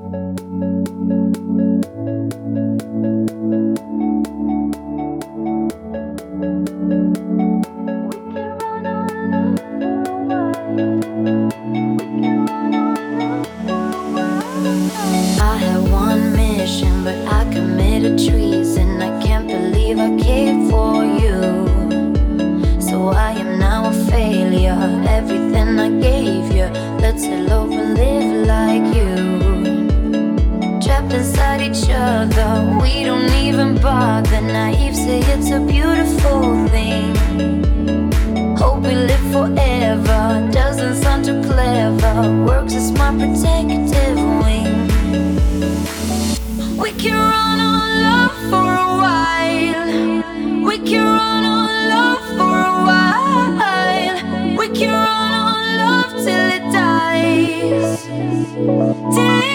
I had one mission, but I committed treason. I can't believe I cared for you. So I am now a failure. Everything I gave you, let's love and live like you. Trapped inside each other, we don't even bother. Naive say it's a beautiful thing. Hope we live forever, doesn't sound too clever. Works as my protective wing. We can run on love for a while. We can run on love for a while. We can run on love till it dies. Till